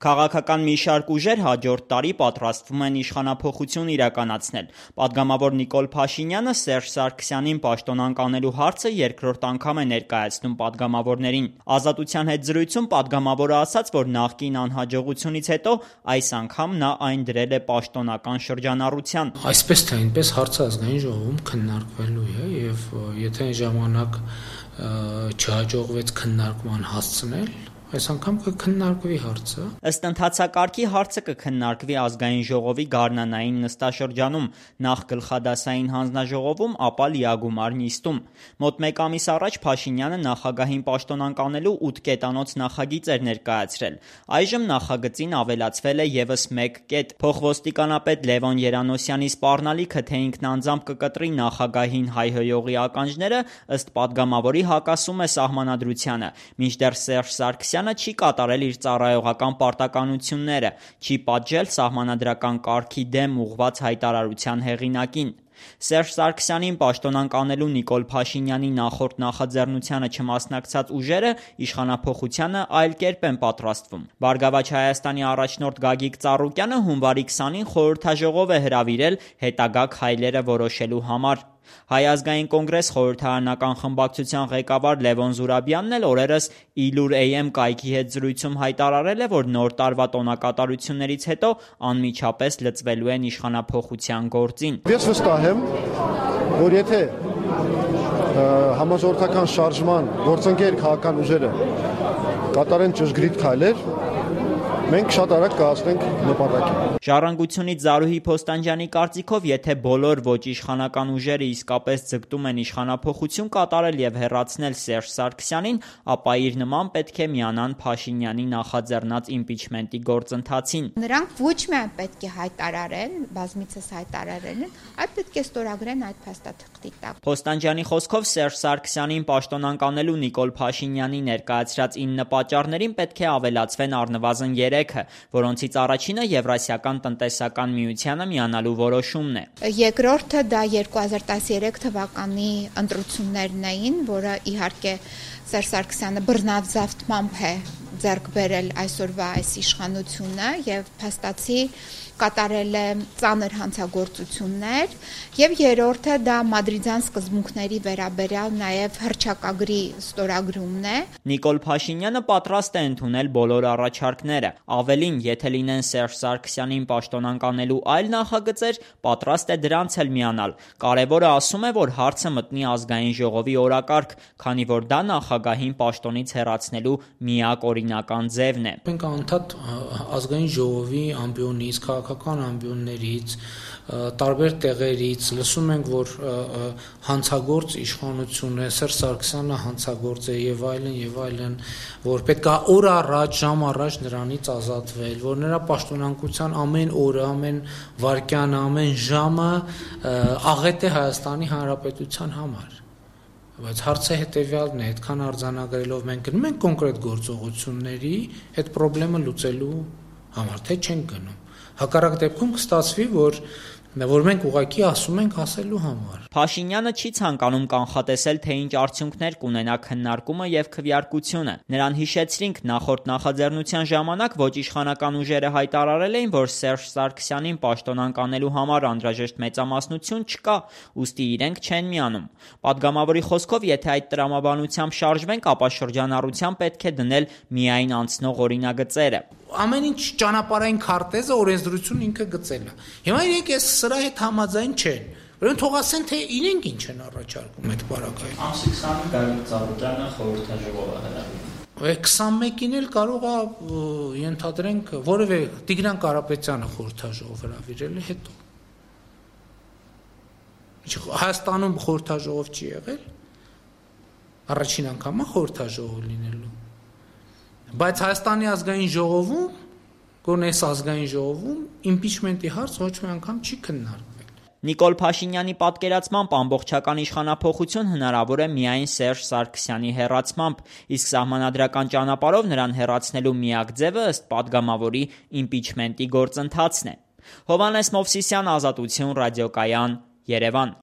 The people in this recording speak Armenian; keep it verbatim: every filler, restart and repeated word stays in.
Քաղաքական մի շարք ուժեր հաջորդ տարի պատրաստվում են իշխանափոխություն իրականացնել։ Պատգամավոր Նիկոլ Փաշինյանը Սերժ Սարգսյանին պաշտոնանկ անելու հարցը երկրորդ անգամ է ներկայացնում պատգամավորներին։ Ազատության հետ զրույցում պատգամավորը ասաց, որ նախկին անհաջողությունից հետո այս անգամ նա այն դրել է պաշտոնական շրջանառության։ Այսպես թե այնպես հարցը ազգային ժողովում քննարկվելու է եւ եթե այն ժամանակ չհաջողվեց քննարկման հասցնել, այս անգամ կքննարկվի հարցը։ Ըստ ընթացակարգի հարցը կքննարկվի ազգային ժողովի գարնանային նստաշրջանում, նախ գլխադասային հանձնաժողովում, ապա լիագումար նիստում։ Մոտ մեկ ամիս առաջ Փաշինյանը նախագահին պաշտոնանկ անելու ութ կետանոց նախագիծ էր ներկայացրել։ Այժմ նախագծին ավելացվել է ևս մեկ կետ։ Փոխոստիկանապետ Լևոն Երանոսյանի սպառնալիքը, թե ինքնանձամբ կկտրի նախագահին հայհոյողի ականջները, ըստ պատգամավորի հակասում է սահմանադրությանը, մինչդեռ Սերժ Սարգսյանը չի կատարել իր ծառայողական պարտականությունները, չի պատժել սահմանադրական կարգի դեմ ուղղված հայտարարության հեղինակին։ Սերժ Սարգսյանին պաշտոնանկ անելու Նիկոլ Փաշինյանի նախորդ նախաձեռնությանը չմասնակցած ուժերը իշխանափոխությանը այլ կերպ են պատրաստվում։ Բարգավաճ Հայաստանի առաջնորդ Գագիկ Ծառուկյանը հունվարի քսանին խորհրդաժողով է հրավիրել հետագա քայլերը որոշելու համար։ Հայ ազգային կոնգրես խորհրդարանական խմբակցության ղեկավար Լևոն Զուրաբյանն էլ օրերս Իլուր Էյ Էմ կայքի հետ զրույցում հայտարարել է, որ նոր տարվա տոնակատարություններից հետո անմիջապես լծվելու են իշխանափոխության գործին։ Ես վստահ եմ, որ եթե համաժողովրդական շարժման գործընկեր քաղաքական ուժերը կատարեն ճշգրիտ քայլեր, մենք շատ արագ կհասնենք նպատակին։ Ժառանգությունից Զարուհի Փոստանջյանի կարծիքով, եթե բոլոր ոչ իշխանական ուժերը իսկապես ձգտում են իշխանափոխություն կատարել եւ հեռացնել Սերժ Սարգսյանին, ապա իր նման պետք է միանան Փաշինյանի նախաձեռնած իմպիչմենտի գործընթացին։ Նրանք ոչ միայն պետք է հայտարարեն, բազմիցս հայտարարել են, այլ պետք է ստորագրեն այդ փաստաթղթի տակ։ Փոստանջյանի խոսքով Սերժ Սարգսյանին պաշտոնանկ անելու Նիկոլ Փաշինյանի ներկայացրած ինը պատճառներին պետք է ավելացվեն առնվազն երեքը, որոնցից առաջինը Եվրասիական տնտեսական միությանը միանալու որոշումն է։ Երկրորդը դա երկու հազար տասներեք թվականի ընտրություններն էին, որը իհարկե Սերժ Սարգսյանը բռնազավթմամբ է ձեռք բերել այսօրվա այս իշխանությունը եւ փաստացի կատարել է ծանր հանցագործություններ, եւ երրորդը դա մադրիդյան սկզբունքների վերաբերյալ նաեւ հռչակագրի ստորագրումն է։ Նիկոլ Փաշինյանը պատրաստ է ընդունել բոլոր առաջարկները։ Ավելին, եթե լինեն Սերժ Սարգսյանին պաշտոնանկ անելու այլ նախագծեր, պատրաստ է դրանց էլ միանալ։ Կարևորը, ասում է, որ հարցը մտնի ազգային ժողովի օրակարգ, քանի որ դա նախագահին պաշտոնից հեռացնելու միակ օրինական ձևն է։ Մենք անդադ ազգային ժողովի ամբիոնից, քաղաքական ամբիոններից, տարբեր տեղերից լսում ենք, որ հանցագործ իշխանություն է, Սերժ Սարգսյանը հանցագործ է եւ այլն եւ այլն, որ պետք է օր առաջ, ժամ առաջ նրանից ազատվել, որ նրա պաշտոնանկության ամեն օրը, ամեն վայրկյանը, ամեն ժամը աղետ է Հայաստանի Հանրապետության համար։ Բայց հարցը հետեւյալն է, այդքան արձանագրելով մենք գնում ենք կոնկրետ գործողությունների այդ խնդրը լուծելու համար, թե չենք գնում։ Հակառակ դեպքում կստացվի, որ որ մենք ուղղակի ասում ենք ասելու համար։ Փաշինյանը չի ցանկանում կանխատեսել, թե ինչ արդյունքներ կունենա քննարկումը եւ քվեարկությունը։ Նրան հիշեցրինք, նախորդ նախաձեռնության ժամանակ ոչ իշխանական ուժերը հայտարարել էին, որ Սերժ Սարգսյանին պաշտոնանկ անելու համար անհրաժեշտ մեծամասնություն չկա, ուստի իրենք չեն միանում։ Պատգամավորի խոսքով, եթե այդ տրամաբանությամբ շարժվենք, ապա շրջանառության պետք է դնել միայն անցնող օրինագծերը։ Ամեն ինչ ճանապարհային քարտեզը օրենսդրություն ինքը գծել է։ Հիմա իրենք էս սրա հետ համաձայն չեն։ Որոնք թող ասեն, թե իրենք ինչ են առաջարկում այդ բարակային։ Ամսի քսանին Գագիկ Ծառուկյանը խորհրդաժողով է հրավիրել։ քսանմեկին էլ կարող է ենթադրենք որևէ Տիգրան Կարապետյանը խորհրդաժողով հրավիրել է հետո։ Հայաստանում խորհրդաժողով չի եղել։ Առաջին անգամ է խորհրդաժողով լինելու։ Բայց Հայաստանի ազգային ժողովում, գոնես ազգային ժողովում իմպիչմենտի հարց ոչ մի անգամ չի քննարկվել։ Նիկոլ Փաշինյանի պատկերացմամբ ամբողջական իշխանափոխություն հնարավոր է միայն Սերժ Սարգսյանի հեռացմամբ, իսկ սահմանադրական ճանապարհով նրան հեռացնելու միակ ձևը ըստ պատգամավորի իմպիչմենտի գործընթացն է։ Հովհաննես Մովսիսյան, Ազատություն, ռադիոկայան, Երևան։